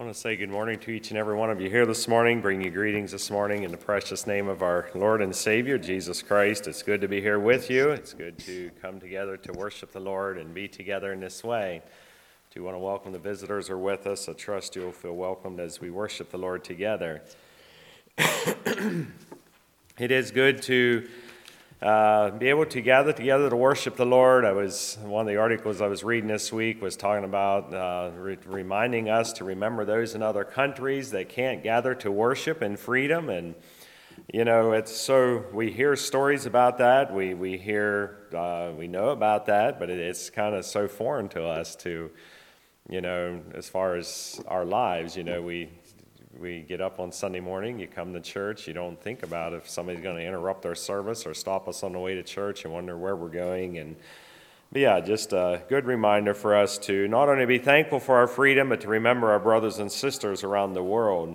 I want to say good morning to each and every one of you here this morning, bring you greetings this morning in the precious name of our Lord and Savior, Jesus Christ. It's good to be here with you. It's good to come together to worship the Lord and be together in this way. Do want to welcome the visitors who are with us. I trust you'll feel welcomed as we worship the Lord together. It is good to be able to gather together to worship the Lord. One of the articles I was reading this week was talking about reminding us to remember those in other countries that can't gather to worship in freedom. And it's so we hear stories about that. We know about that, but it's kind of so foreign to us to, as far as our lives. We get up on Sunday morning, you come to church, you don't think about if somebody's going to interrupt our service or stop us on the way to church and wonder where we're going. But yeah, just a good reminder for us to not only be thankful for our freedom, but to remember our brothers and sisters around the world.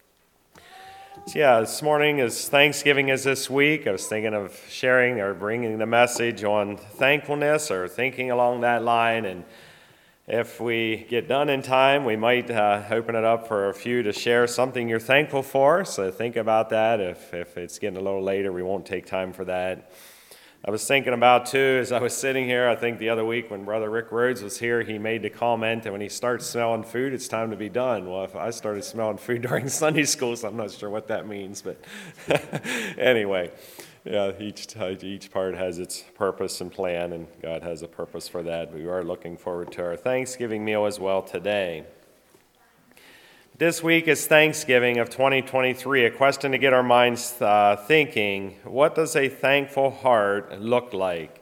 So yeah, this morning is Thanksgiving is this week. I was thinking of sharing or bringing the message on thankfulness or thinking along that line. And if we get done in time, we might open it up for a few to share something you're thankful for. So think about that. If it's getting a little later, we won't take time for that. I was thinking about, too, as I was sitting here, I think the other week when Brother Rick Rhodes was here, he made the comment that when he starts smelling food, it's time to be done. Well, if I started smelling food during Sunday school, so I'm not sure what that means. But anyway. Yeah, each part has its purpose and plan, and God has a purpose for that. We are looking forward to our Thanksgiving meal as well today. This week is Thanksgiving of 2023, a question to get our minds thinking, what does a thankful heart look like?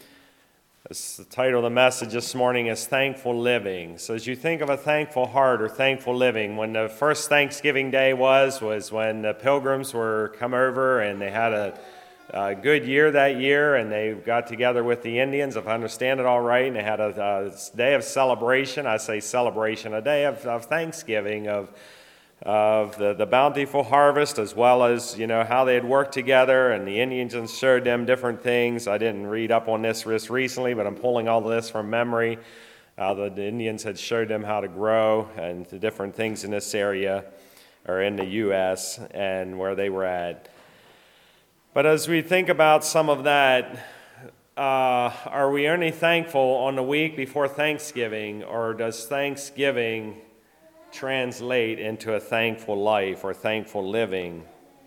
The title of the message this morning is Thankful Living. So as you think of a thankful heart or thankful living, when the first Thanksgiving Day was when the pilgrims were come over and they had a good year that year, and they got together with the Indians, if I understand it all right, and they had a day of celebration. I say celebration, a day of thanksgiving of the bountiful harvest, as well as how they had worked together, and the Indians showed them different things. I didn't read up on this recently, but I'm pulling all this from memory. The Indians had showed them how to grow and the different things in this area, or in the U.S., and where they were at. But as we think about some of that, are we only thankful on the week before Thanksgiving, or does Thanksgiving translate into a thankful life or thankful living?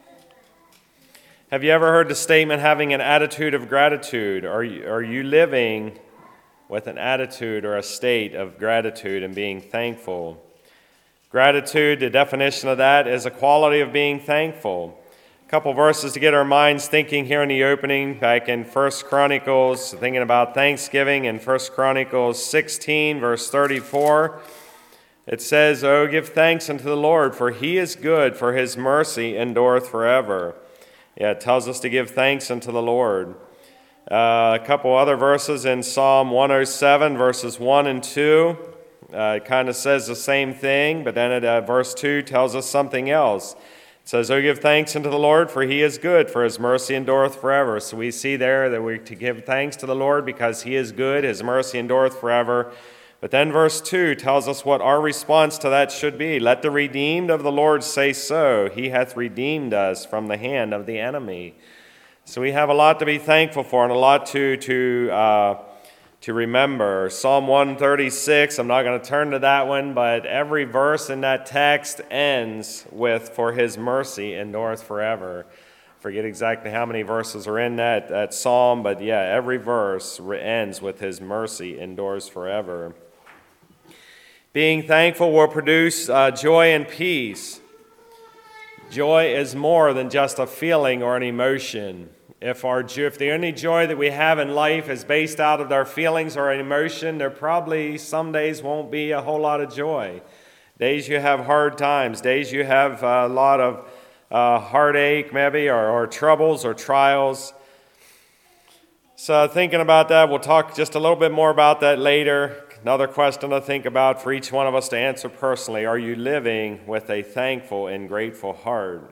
Have you ever heard the statement, having an attitude of gratitude? Are you living with an attitude or a state of gratitude and being thankful? Gratitude, the definition of that is a quality of being thankful. A couple verses to get our minds thinking here in the opening, back in 1 Chronicles, thinking about Thanksgiving in 1 Chronicles 16, verse 34. It says, "Oh, give thanks unto the Lord, for he is good, for his mercy endureth forever." Yeah, it tells us to give thanks unto the Lord. A couple other verses in Psalm 107, verses 1 and 2. It kind of says the same thing, but then verse 2 tells us something else. It says, "Oh, give thanks unto the Lord, for he is good, for his mercy endureth forever." So we see there that we're to give thanks to the Lord because he is good, his mercy endureth forever. But then verse 2 tells us what our response to that should be. "Let the redeemed of the Lord say so. He hath redeemed us from the hand of the enemy." So we have a lot to be thankful for and a lot to remember. Psalm 136, I'm not going to turn to that one, but every verse in that text ends with, "For his mercy endureth forever." Forget exactly how many verses are in that psalm, but yeah, every verse ends with "his mercy endures forever." Being thankful will produce joy and peace. Joy is more than just a feeling or an emotion. If the only joy that we have in life is based out of our feelings or an emotion, there probably some days won't be a whole lot of joy. Days you have hard times, days you have a lot of heartache maybe, or troubles or trials. So thinking about that, we'll talk just a little bit more about that later. Another question to think about for each one of us to answer personally: are you living with a thankful and grateful heart?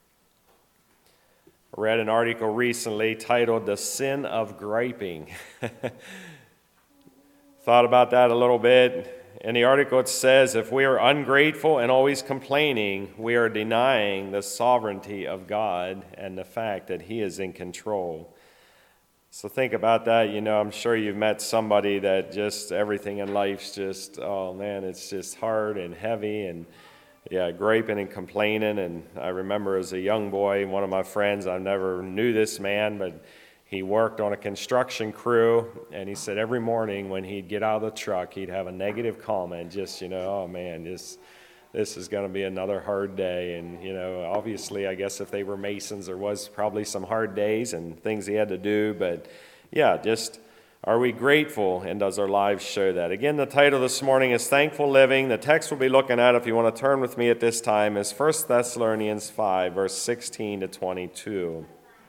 I read an article recently titled "The Sin of Griping." Thought about that a little bit. In the article it says, if we are ungrateful and always complaining, we are denying the sovereignty of God and the fact that He is in control. So think about that. I'm sure you've met somebody that just everything in life's just, oh man, it's just hard and heavy and griping and complaining. And I remember as a young boy, one of my friends, I never knew this man, but he worked on a construction crew, and he said every morning when he'd get out of the truck, he'd have a negative comment, just, oh man, this is going to be another hard day. And, obviously, I guess if they were masons, there was probably some hard days and things he had to do. But, just are we grateful, and does our lives show that? Again, the title this morning is Thankful Living. The text we'll be looking at, if you want to turn with me at this time, is 1 Thessalonians 5, verse 16 to 22.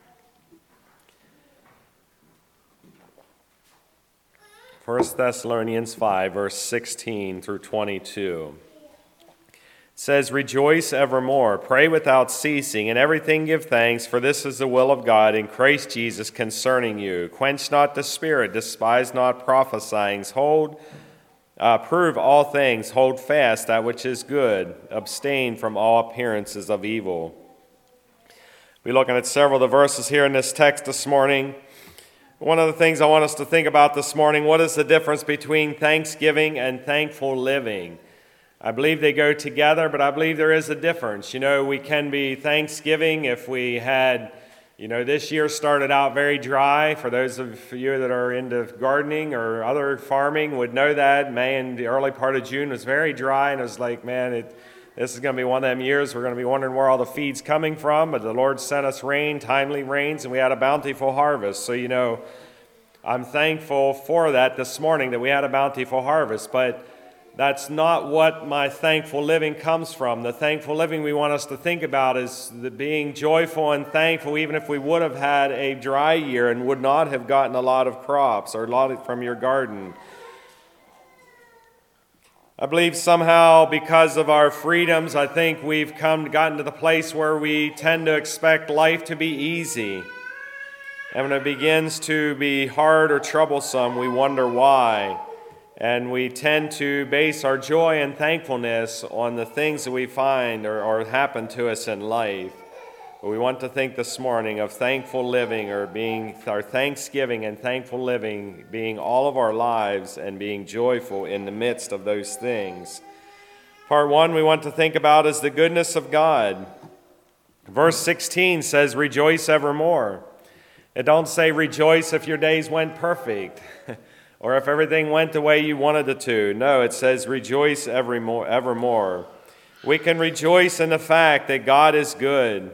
1 Thessalonians 5, verse 16 through 22. It says, Rejoice evermore, pray without ceasing, in everything give thanks, for this is the will of God in Christ Jesus concerning you. Quench not the spirit, despise not prophesying, prove all things, hold fast that which is good, abstain from all appearances of evil. We're looking at several of the verses here in this text this morning. One of the things I want us to think about this morning, what is the difference between thanksgiving and thankful living? I believe they go together, but I believe there is a difference. We can be thanksgiving if we had, this year started out very dry. For those of you that are into gardening or other farming would know that May and the early part of June was very dry, and it was like, man, this is going to be one of them years we're going to be wondering where all the feed's coming from, but the Lord sent us rain, timely rains, and we had a bountiful harvest. So, I'm thankful for that this morning, that we had a bountiful harvest, but that's not what my thankful living comes from. The thankful living we want us to think about is the being joyful and thankful, even if we would have had a dry year and would not have gotten a lot of crops or a lot from your garden. I believe somehow because of our freedoms, I think we've gotten to the place where we tend to expect life to be easy. And when it begins to be hard or troublesome, we wonder why. And we tend to base our joy and thankfulness on the things that we find or happen to us in life. But we want to think this morning of thankful living, or being our thanksgiving and thankful living being all of our lives and being joyful in the midst of those things. Part one we want to think about is the goodness of God. Verse 16 says, Rejoice evermore. It don't say rejoice if your days went perfect or if everything went the way you wanted it to. No, it says rejoice evermore. We can rejoice in the fact that God is good.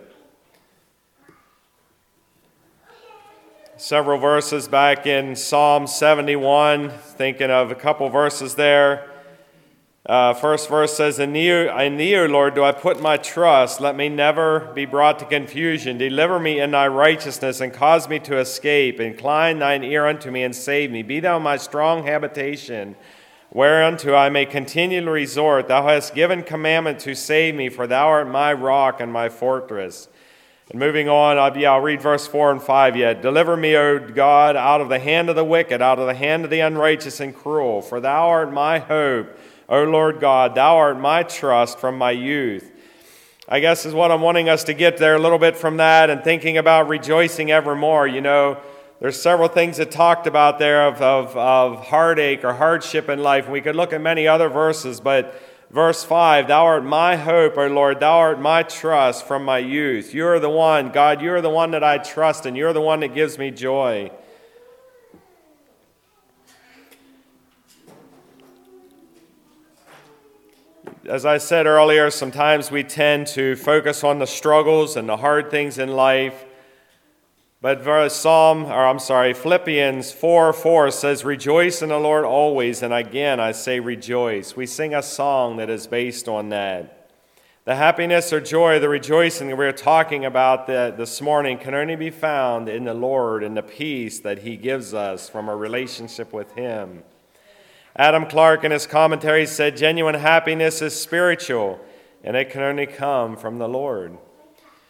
Several verses back in Psalm 71, thinking of a couple verses there. First verse says, In thee, O Lord, do I put my trust. Let me never be brought to confusion. Deliver me in thy righteousness, and cause me to escape. Incline thine ear unto me, and save me. Be thou my strong habitation, whereunto I may continually resort. Thou hast given commandment to save me, for thou art my rock and my fortress. And moving on, I'll read verse 4 and 5 yet. Deliver me, O God, out of the hand of the wicked, out of the hand of the unrighteous and cruel. For thou art my hope, O Lord God, thou art my trust from my youth. I guess is what I'm wanting us to get there a little bit from that, and thinking about rejoicing evermore. There's several things that talked about there of heartache or hardship in life. And we could look at many other verses, but verse 5, Thou art my hope, O Lord, thou art my trust from my youth. You're the one, God, you're the one that I trust, and you're the one that gives me joy. As I said earlier, sometimes we tend to focus on the struggles and the hard things in life. But Philippians 4:4 says, Rejoice in the Lord always. And again, I say rejoice. We sing a song that is based on that. The happiness or joy, the rejoicing that we're talking about this morning can only be found in the Lord and the peace that He gives us from our relationship with Him. Adam Clarke in his commentary said, Genuine happiness is spiritual, and it can only come from the Lord.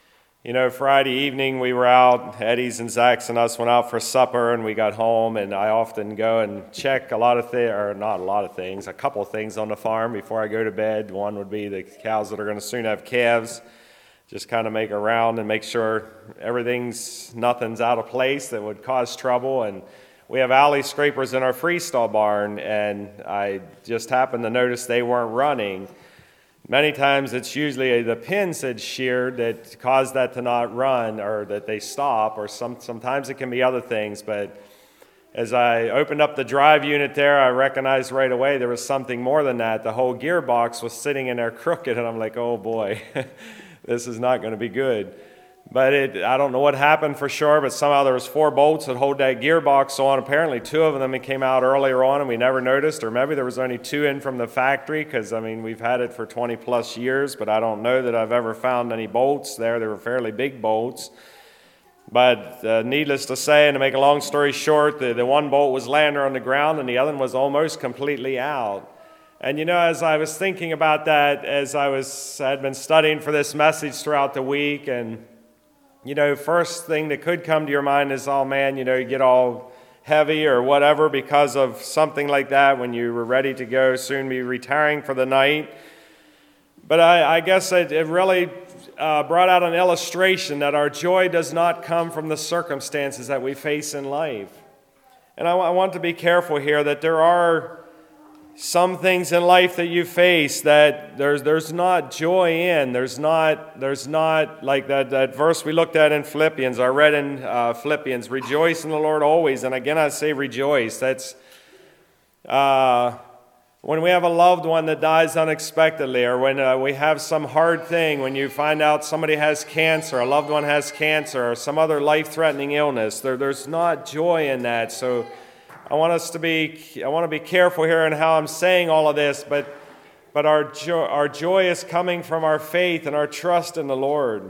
Friday evening we were out, Eddie's and Zach's and us went out for supper, and we got home, and I often go and check a couple of things on the farm before I go to bed. One would be the cows that are going to soon have calves. Just kind of make a round and make sure nothing's out of place that would cause trouble. And we have alley scrapers in our freestall barn, and I just happened to notice they weren't running. Many times it's usually the pins that sheared that cause that to not run, or that they stop, or sometimes it can be other things. But as I opened up the drive unit there, I recognized right away there was something more than that. The whole gearbox was sitting in there crooked, and I'm like, oh boy, this is not going to be good. But I don't know what happened for sure, but somehow there was 4 bolts that hold that gearbox on. Apparently 2 of them came out earlier on and we never noticed, or maybe there was only 2 in from the factory, because we've had it for 20 plus years, but I don't know that I've ever found any bolts there. They were fairly big bolts. But needless to say, and to make a long story short, the one bolt was landing on the ground and the other one was almost completely out. And as I was thinking about that, as I had been studying for this message throughout the week, and first thing that could come to your mind is, oh man, you get all heavy or whatever because of something like that when you were ready to go, soon be retiring for the night. But I guess it really brought out an illustration that our joy does not come from the circumstances that we face in life. And I want to be careful here that there are some things in life that you face that there's not joy in. There's not like that verse we looked at in Philippians. I read in Philippians, rejoice in the Lord always. And again, I say rejoice. That's when we have a loved one that dies unexpectedly, or when we have some hard thing, when you find out somebody has cancer, a loved one has cancer, or some other life-threatening illness. There's not joy in that. So I want to be careful here in how I'm saying all of this, but our joy is coming from our faith and our trust in the Lord.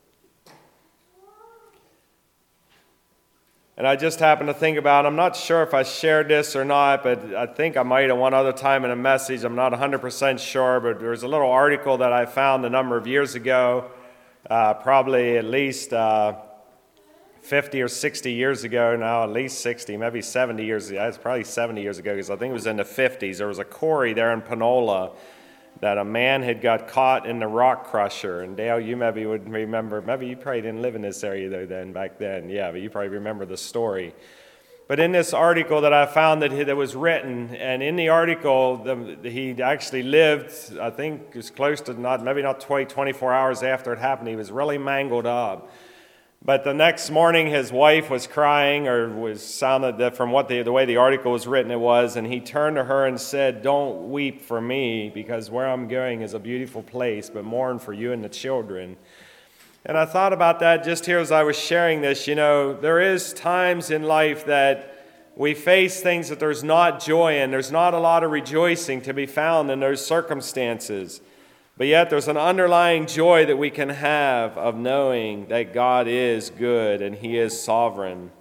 And I just happened to think about, I'm not sure if I shared this or not, but I think I might have one other time in a message. I'm not 100% sure, but there's a little article that I found a number of years ago, probably at least 50 or 60 years ago now, at least 60, maybe 70 years ago. It's probably 70 years ago, because I think it was in the 50s. There was a quarry there in Panola that a man had got caught in the rock crusher. And Dale, you maybe would remember, maybe you probably didn't live in this area back then. Yeah, but you probably remember the story. But in this article that I found that was written, and in the article, he actually lived, I think it was close to maybe not 24 hours after it happened. He was really mangled up. But the next morning, his wife was crying, or was sounded that from the way the article was written it was, and he turned to her and said, "Don't weep for me, because where I'm going is a beautiful place, but mourn for you and the children." And I thought about that just here as I was sharing this. There is times in life that we face things that there's not joy in. There's not a lot of rejoicing to be found in those circumstances. But yet there's an underlying joy that we can have of knowing that God is good and He is sovereign.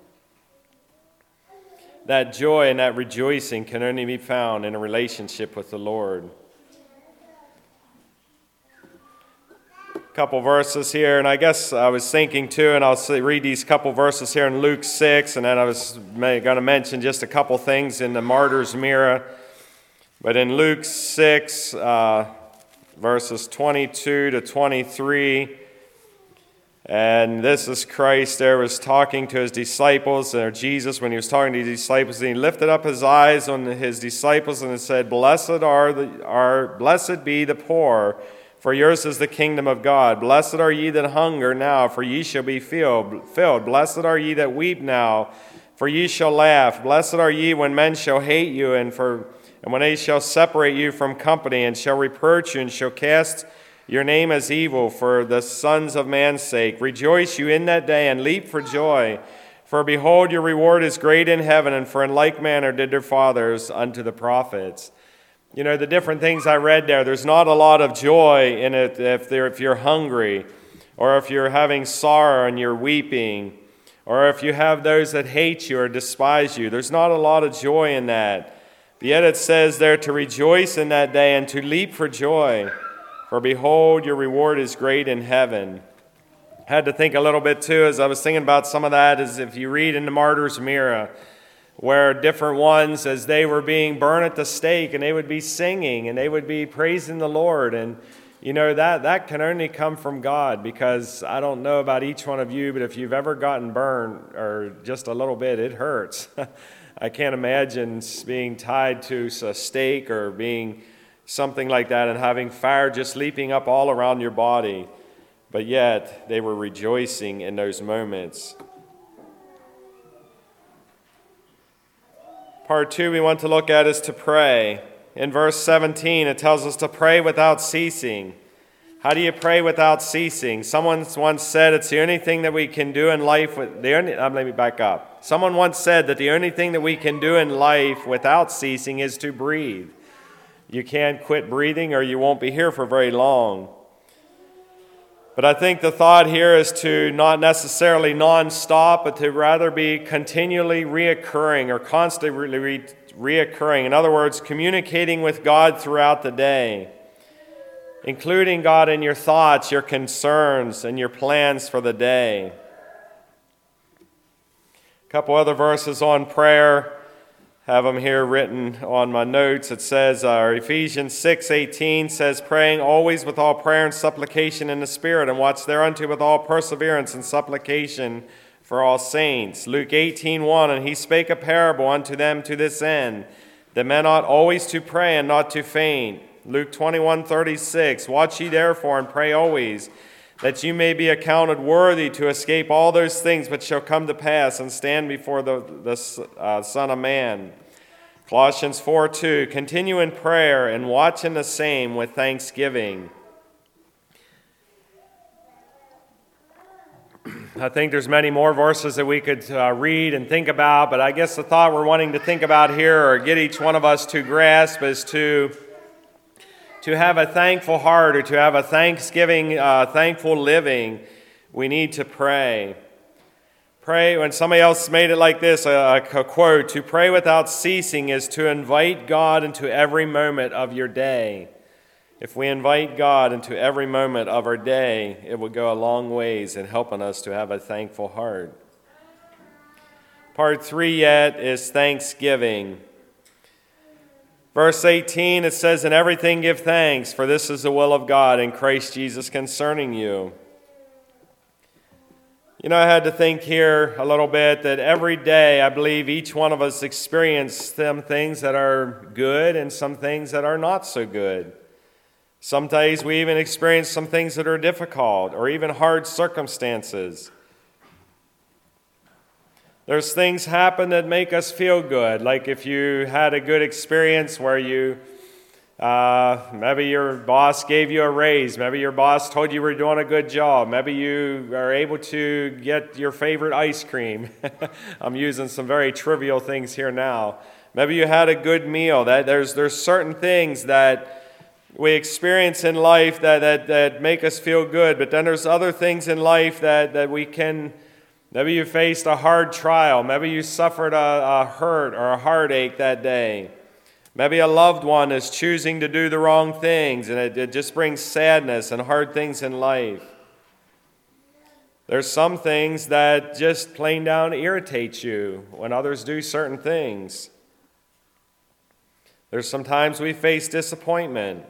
That joy and that rejoicing can only be found in a relationship with the Lord. A couple verses here, and I guess I was thinking too, and I'll read these couple verses here in Luke 6, and then I was going to mention just a couple things in the Martyr's Mirror. But in Luke 6, verses 22 to 23, and this is Christ there was talking to his disciples, or Jesus when he was talking to his disciples, and he lifted up his eyes on his disciples and said, blessed be the poor, for yours is the kingdom of God. Blessed are ye that hunger now, for ye shall be filled. Blessed are ye that weep now, for ye shall laugh. Blessed are ye when men shall hate you, and when they shall separate you from company, and shall reproach you, and shall cast your name as evil for the sons of man's sake. Rejoice you in that day, and leap for joy. For behold, your reward is great in heaven, and for in like manner did their fathers unto the prophets. The different things I read there's not a lot of joy in it if you're hungry, or if you're having sorrow and you're weeping, or if you have those that hate you or despise you. There's not a lot of joy in that. But yet it says there to rejoice in that day and to leap for joy. For behold, your reward is great in heaven. Had to think a little bit too as I was thinking about some of that, is if you read in the Martyr's Mirror, where different ones, as they were being burned at the stake, and they would be singing and they would be praising the Lord. And you know, that can only come from God, because I don't know about each one of you, but if you've ever gotten burned or just a little bit, it hurts. I can't imagine being tied to a stake or being something like that and having fire just leaping up all around your body. But yet, they were rejoicing in those moments. Part 2 we want to look at is to pray. In verse 17, it tells us to pray without ceasing. How do you pray without ceasing? Someone once said it's the only thing that we can do in life. Let me back up. Someone once said that the only thing that we can do in life without ceasing is to breathe. You can't quit breathing or you won't be here for very long. But I think the thought here is to not necessarily non-stop, but to rather be continually reoccurring or constantly reoccurring. In other words, communicating with God throughout the day, including God in your thoughts, your concerns, and your plans for the day. A couple other verses on prayer. Have them here written on my notes. It says, Ephesians 6:18 says, praying always with all prayer and supplication in the Spirit, and watch thereunto with all perseverance and supplication for all saints. Luke 18:1, and he spake a parable unto them to this end, that men ought always to pray and not to faint. Luke 21:36, watch ye therefore and pray always, that you may be accounted worthy to escape all those things which shall come to pass and stand before the Son of Man. Colossians 4:2, continue in prayer and watch in the same with thanksgiving. I think there's many more verses that we could read and think about, but I guess the thought we're wanting to think about here, or get each one of us to grasp, is to have a thankful heart, or to have a thanksgiving, thankful living. We need to pray. Pray, when somebody else made it like this, a quote, to pray without ceasing is to invite God into every moment of your day. If we invite God into every moment of our day, it will go a long ways in helping us to have a thankful heart. Part 3 yet is thanksgiving. Verse 18, it says, in everything give thanks, for this is the will of God in Christ Jesus concerning you. You know, I had to think here a little bit that every day I believe each one of us experience some things that are good and some things that are not so good. Some days we even experience some things that are difficult or even hard circumstances. There's things happen that make us feel good, like if you had a good experience where maybe your boss gave you a raise, maybe your boss told you were doing a good job, maybe you are able to get your favorite ice cream. I'm using some very trivial things here now. Maybe you had a good meal. There's certain things that we experience in life that make us feel good, but then there's other things in life that we can. Maybe you faced a hard trial. Maybe you suffered a hurt or a heartache that day. Maybe a loved one is choosing to do the wrong things, and it just brings sadness and hard things in life. There's some things that just plain down irritate you when others do certain things. There's sometimes we face disappointment.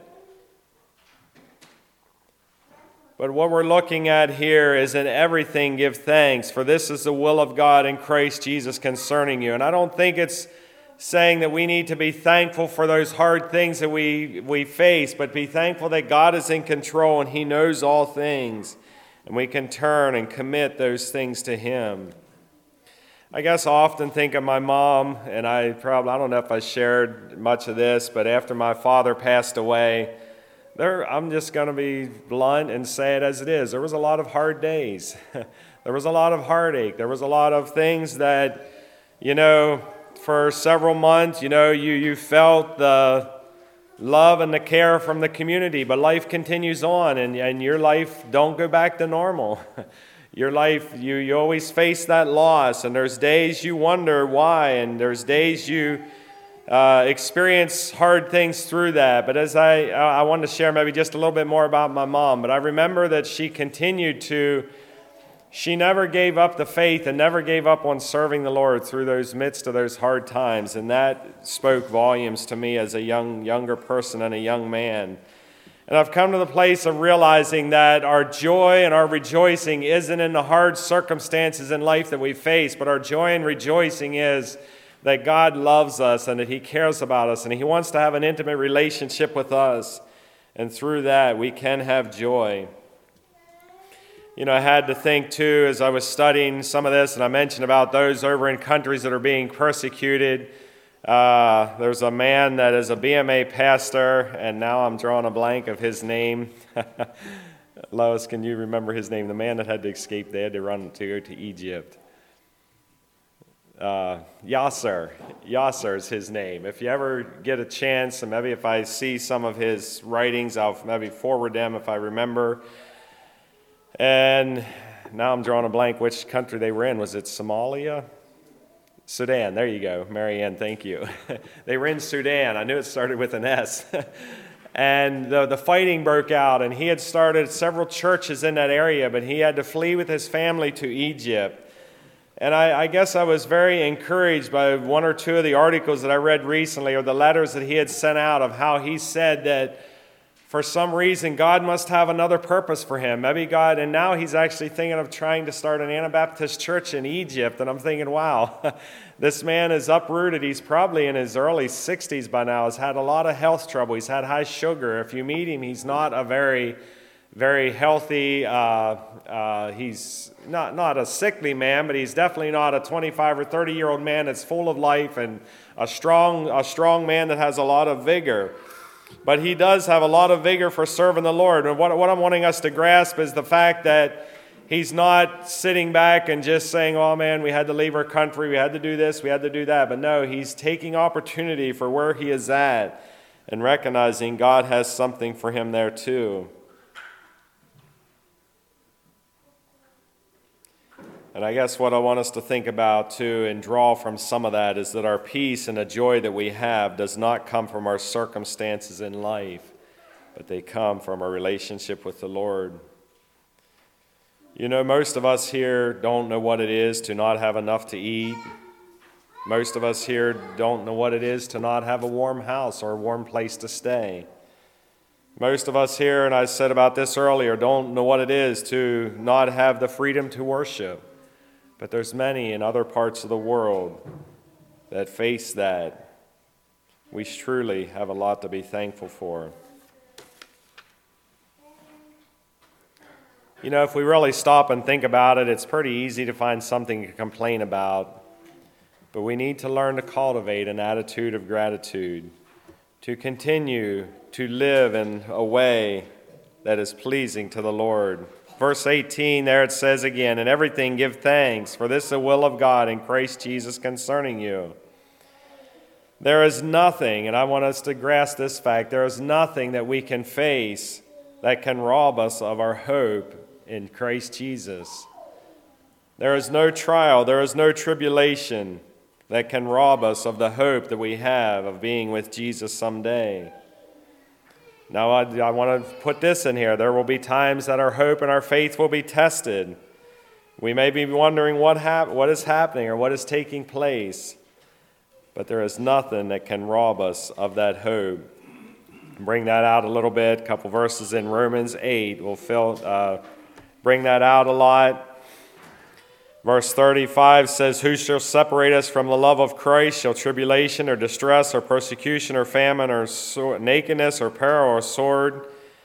But what we're looking at here is in everything give thanks, for this is the will of God in Christ Jesus concerning you. And I don't think it's saying that we need to be thankful for those hard things that we face, but be thankful that God is in control and He knows all things. And we can turn and commit those things to Him. I guess I often think of my mom, and I don't know if I shared much of this, but after my father passed away, I'm just going to be blunt and say it as it is. There was a lot of hard days. There was a lot of heartache. There was a lot of things that, for several months, you felt the love and the care from the community, but life continues on, and your life don't go back to normal. Your life, you always face that loss, and there's days you wonder why, and there's days you experience hard things through that. But as I wanted to share maybe just a little bit more about my mom, but I remember that she continued to She never gave up the faith and never gave up on serving the Lord through those midst of those hard times. And that spoke volumes to me as a younger person and a young man. And I've come to the place of realizing that our joy and our rejoicing isn't in the hard circumstances in life that we face, but our joy and rejoicing is that God loves us and that He cares about us and He wants to have an intimate relationship with us. And through that, we can have joy. You know, I had to think too as I was studying some of this, and I mentioned about those over in countries that are being persecuted. There's a man that is a BMA pastor, and now I'm drawing a blank of his name. Lois, can you remember his name? The man that had to escape, they had to run to go to Egypt. Yasser. Yasser is his name. If you ever get a chance, and maybe if I see some of his writings, I'll maybe forward them if I remember. And now I'm drawing a blank which country they were in. Was it Somalia? Sudan. There you go. Marianne, thank you. They were in Sudan. I knew it started with an S. And the fighting broke out, and he had started several churches in that area, but he had to flee with his family to Egypt. And I guess I was very encouraged by one or two of the articles that I read recently, or the letters that he had sent out, of how he said that for some reason, God must have another purpose for him. Maybe God, and now he's actually thinking of trying to start an Anabaptist church in Egypt. And I'm thinking, wow, this man is uprooted. He's probably in his early 60s by now, has had a lot of health trouble. He's had high sugar. If you meet him, he's not a very, very healthy, he's not a sickly man, but he's definitely not a 25 or 30-year-old man that's full of life and a strong man that has a lot of vigor. But he does have a lot of vigor for serving the Lord. And what I'm wanting us to grasp is the fact that he's not sitting back and just saying, oh man, we had to leave our country, we had to do this, we had to do that. But no, he's taking opportunity for where he is at and recognizing God has something for him there too. And I guess what I want us to think about too and draw from some of that is that our peace and the joy that we have does not come from our circumstances in life, but they come from our relationship with the Lord. You know, most of us here don't know what it is to not have enough to eat. Most of us here don't know what it is to not have a warm house or a warm place to stay. Most of us here, and I said about this earlier, don't know what it is to not have the freedom to worship. But there's many in other parts of the world that face that. We truly have a lot to be thankful for. You know, if we really stop and think about it, it's pretty easy to find something to complain about. But we need to learn to cultivate an attitude of gratitude, to continue to live in a way that is pleasing to the Lord. Verse 18, there it says again, "In everything give thanks, for this is the will of God in Christ Jesus concerning you." There is nothing, and I want us to grasp this fact, there is nothing that we can face that can rob us of our hope in Christ Jesus. There is no trial, there is no tribulation that can rob us of the hope that we have of being with Jesus someday. Now, I want to put this in here. There will be times that our hope and our faith will be tested. We may be wondering what is happening or what is taking place, but there is nothing that can rob us of that hope. Bring that out a little bit. A couple verses in Romans 8 will bring that out a lot. Verse 35 says, "Who shall separate us from the love of Christ? Shall tribulation or distress or persecution or famine or nakedness or peril or sword?"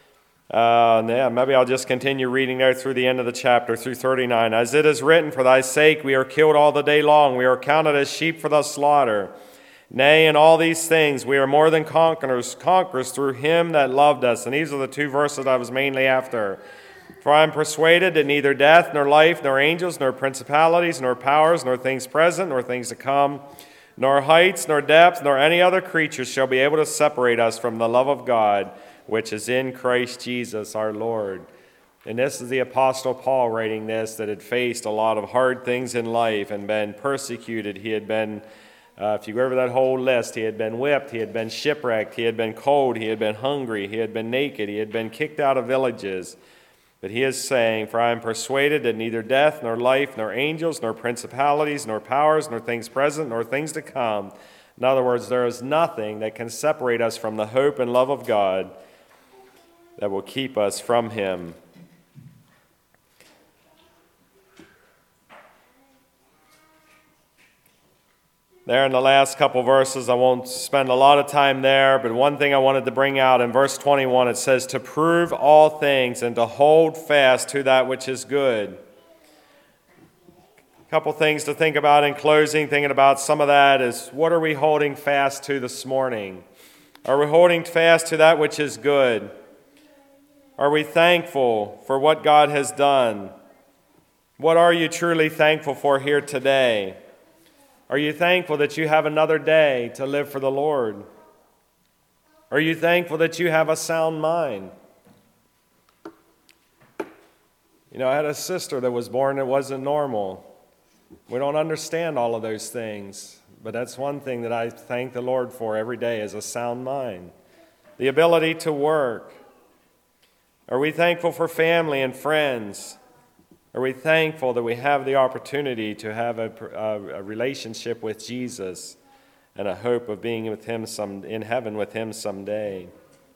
Maybe I'll just continue reading there through the end of the chapter, through 39. "As it is written, for thy sake we are killed all the day long. We are counted as sheep for the slaughter. Nay, in all these things we are more than conquerors through him that loved us." And these are the two verses I was mainly after. "For I am persuaded that neither death, nor life, nor angels, nor principalities, nor powers, nor things present, nor things to come, nor heights, nor depths, nor any other creature shall be able to separate us from the love of God, which is in Christ Jesus our Lord." And this is the Apostle Paul writing this, that had faced a lot of hard things in life and been persecuted. He had been, if you go over that whole list, he had been whipped, he had been shipwrecked, he had been cold, he had been hungry, he had been naked, he had been kicked out of villages. But he is saying, for I am persuaded that neither death, nor life, nor angels, nor principalities, nor powers, nor things present, nor things to come. In other words, there is nothing that can separate us from the hope and love of God that will keep us from him. There in the last couple verses, I won't spend a lot of time there, but one thing I wanted to bring out in verse 21, it says, to prove all things and to hold fast to that which is good. A couple things to think about in closing, thinking about some of that is, what are we holding fast to this morning? Are we holding fast to that which is good? Are we thankful for what God has done? What are you truly thankful for here today? Are you thankful that you have another day to live for the Lord? Are you thankful that you have a sound mind? You know, I had a sister that was born that wasn't normal. We don't understand all of those things, but that's one thing that I thank the Lord for every day is a sound mind. The ability to work. Are we thankful for family and friends? Are we thankful that we have the opportunity to have a relationship with Jesus and a hope of being with him in heaven with him someday?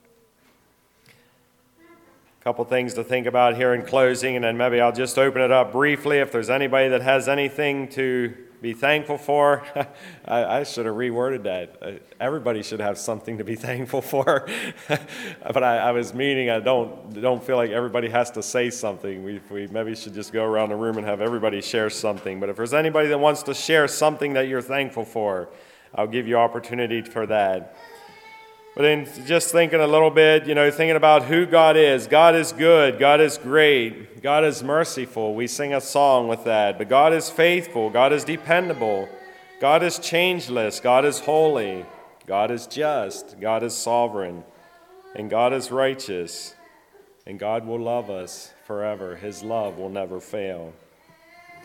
A couple things to think about here in closing, and then maybe I'll just open it up briefly. If there's anybody that has anything to be thankful for, I should have reworded that. Everybody should have something to be thankful for. But I was meaning I don't feel like everybody has to say something. We maybe should just go around the room and have everybody share something. But if there's anybody that wants to share something that you're thankful for, I'll give you opportunity for that. But in just thinking a little bit, thinking about who God is. God is good. God is great. God is merciful. We sing a song with that. But God is faithful. God is dependable. God is changeless. God is holy. God is just. God is sovereign. And God is righteous. And God will love us forever. His love will never fail.